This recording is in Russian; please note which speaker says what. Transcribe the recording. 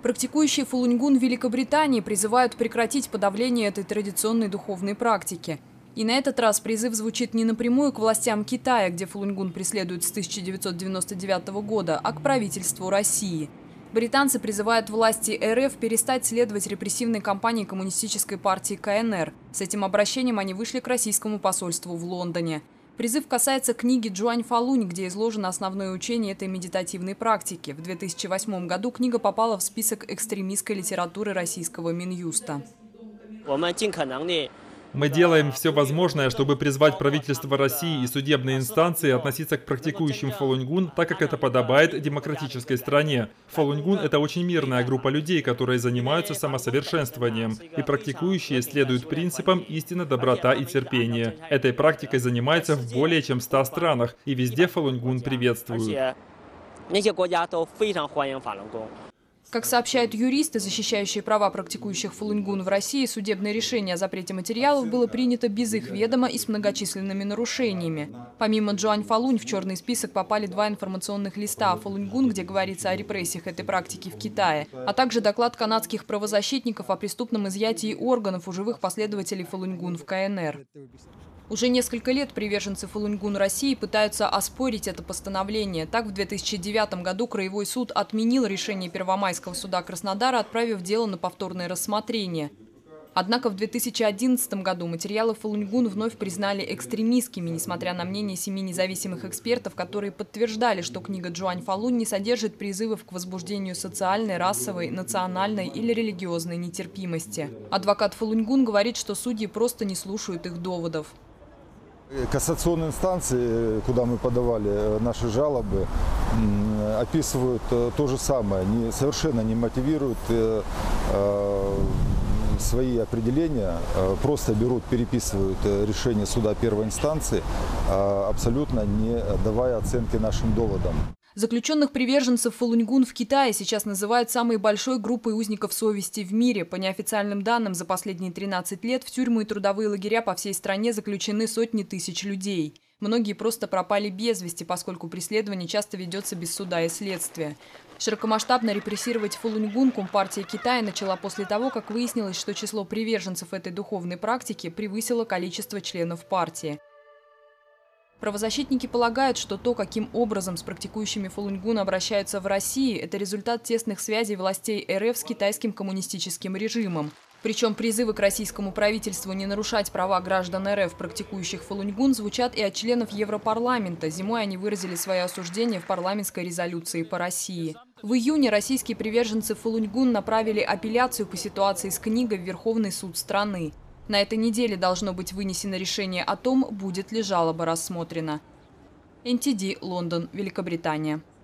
Speaker 1: Практикующие фалуньгун в Великобритании призывают прекратить подавление этой традиционной духовной практики. И на этот раз призыв звучит не напрямую к властям Китая, где фалуньгун преследуют с 1999 года, а к правительству России. Британцы призывают власти РФ перестать следовать репрессивной кампании коммунистической партии КНР. С этим обращением они вышли к российскому посольству в Лондоне. Призыв касается книги Джуань Фалунь, где изложено основное учение этой медитативной практики. В 2008 году книга попала в список экстремистской литературы российского Минюста.
Speaker 2: Мы делаем все возможное, чтобы призвать правительство России и судебные инстанции относиться к практикующим фалуньгун так, как это подобает демократической стране. Фалуньгун – это очень мирная группа людей, которые занимаются самосовершенствованием. И практикующие следуют принципам истина, доброта и терпение. Этой практикой занимаются в более чем 100 странах, и везде фалуньгун приветствуют.
Speaker 1: Как сообщают юристы, защищающие права практикующих фалуньгун в России, судебное решение о запрете материалов было принято без их ведома и с многочисленными нарушениями. Помимо Джуань Фалунь в черный список попали 2 информационных листа о фалуньгун, где говорится о репрессиях этой практики в Китае, а также доклад канадских правозащитников о преступном изъятии органов у живых последователей фалуньгун в КНР. Уже несколько лет приверженцы фалуньгун России пытаются оспорить это постановление. Так, в 2009 году Краевой суд отменил решение Первомайского суда Краснодара, отправив дело на повторное рассмотрение. Однако в 2011 году материалы фалуньгун вновь признали экстремистскими, несмотря на мнение 7 независимых экспертов, которые подтверждали, что книга Джуань Фалунь не содержит призывов к возбуждению социальной, расовой, национальной или религиозной нетерпимости. Адвокат фалуньгун говорит, что судьи просто не слушают их доводов.
Speaker 3: Кассационные инстанции, куда мы подавали наши жалобы, описывают то же самое, совершенно не мотивируют свои определения, просто берут, переписывают решение суда первой инстанции, абсолютно не давая оценки нашим доводам.
Speaker 1: Заключенных приверженцев фалуньгун в Китае сейчас называют самой большой группой узников совести в мире. По неофициальным данным, за последние 13 лет в тюрьмы и трудовые лагеря по всей стране заключены сотни тысяч людей. Многие просто пропали без вести, поскольку преследование часто ведется без суда и следствия. Широкомасштабно репрессировать фалуньгун Компартия Китая начала после того, как выяснилось, что число приверженцев этой духовной практики превысило количество членов партии. Правозащитники полагают, что то, каким образом с практикующими фалуньгун обращаются в России, это результат тесных связей властей РФ с китайским коммунистическим режимом. Причем призывы к российскому правительству не нарушать права граждан РФ, практикующих фалуньгун, звучат и от членов Европарламента. Зимой они выразили свое осуждение в парламентской резолюции по России. В июне российские приверженцы фалуньгун направили апелляцию по ситуации с книгой в Верховный суд страны. На этой неделе должно быть вынесено решение о том, будет ли жалоба рассмотрена. НТД, Лондон, Великобритания.